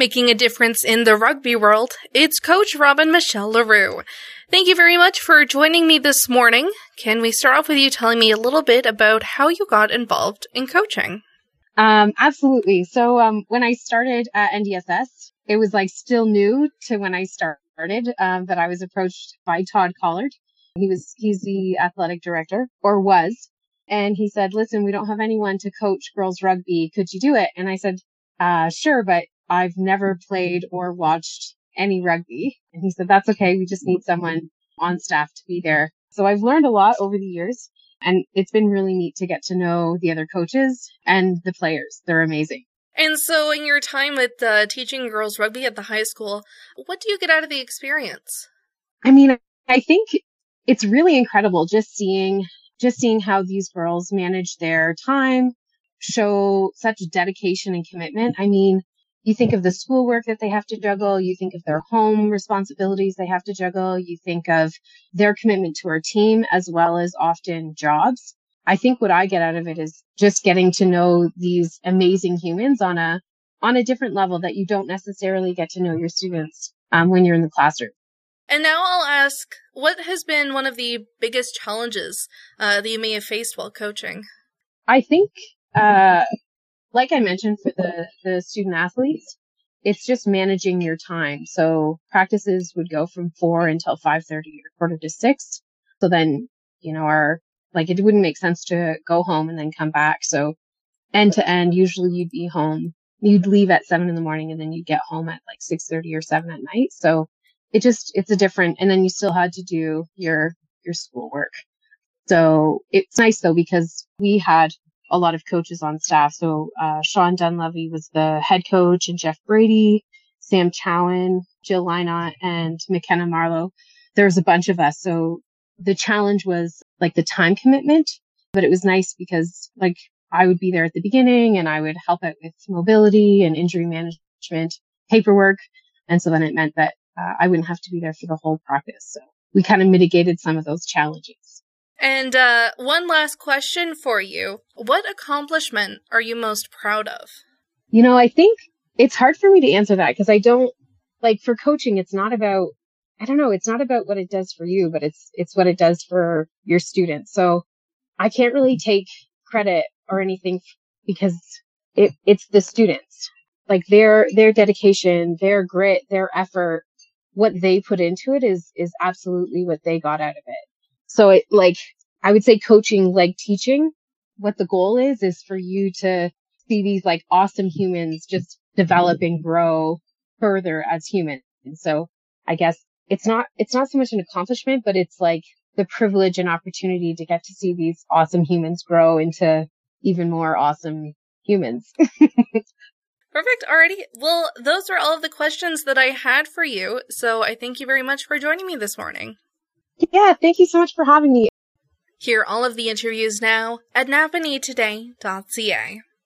making a difference in the rugby world, it's Coach Robin Michelle Leroux. Thank you very much for joining me this morning. Can we start off with you telling me a little bit about how you got involved in coaching? Absolutely. So when I started at NDSS, it was still new to when I started that I was approached by Todd Collard. He's the athletic director, or was. And he said, listen, we don't have anyone to coach girls rugby. Could you do it? And I said, sure, but I've never played or watched any rugby. And he said, that's okay. We just need someone on staff to be there. So I've learned a lot over the years, and it's been really neat to get to know the other coaches and the players. They're amazing. And so in your time with teaching girls rugby at the high school, what do you get out of the experience? I mean, I think it's really incredible just seeing how these girls manage their time, show such dedication and commitment. I mean, you think of the schoolwork that they have to juggle. You think of their home responsibilities they have to juggle. You think of their commitment to our team as well as often jobs. I think what I get out of it is just getting to know these amazing humans on a different level that you don't necessarily get to know your students when you're in the classroom. And now I'll ask, what has been one of the biggest challenges that you may have faced while coaching? I think, like I mentioned for the student athletes, it's just managing your time. So practices would go from 4 until 5:30 or 5:45. So then, it wouldn't make sense to go home and then come back. So end to end, usually you'd leave at 7 a.m. and then you'd get home at 6:30 or 7 at night. So it's a different, and then you still had to do your schoolwork. So it's nice though, because we had a lot of coaches on staff. So, Sean Dunleavy was the head coach, and Jeff Brady, Sam Chowan, Jill Lynott, and McKenna Marlowe. There's a bunch of us. So the challenge was the time commitment, but it was nice because I would be there at the beginning and I would help out with mobility and injury management, paperwork. And so then it meant that I wouldn't have to be there for the whole practice. So we kind of mitigated some of those challenges. And one last question for you. What accomplishment are you most proud of? I think it's hard for me to answer that because I don't, for coaching, it's not about, it's not about what it does for you, but it's what it does for your students. So I can't really take credit or anything because it's the students, their dedication, their grit, their effort, what they put into it is absolutely what they got out of it. So I would say coaching, teaching, what the goal is for you to see these awesome humans just develop and grow further as humans. And so I guess it's not so much an accomplishment, but it's the privilege and opportunity to get to see these awesome humans grow into even more awesome humans. Perfect. Alrighty. Well, those are all of the questions that I had for you. So I thank you very much for joining me this morning. Yeah, thank you so much for having me. Hear all of the interviews now at napanetoday.ca.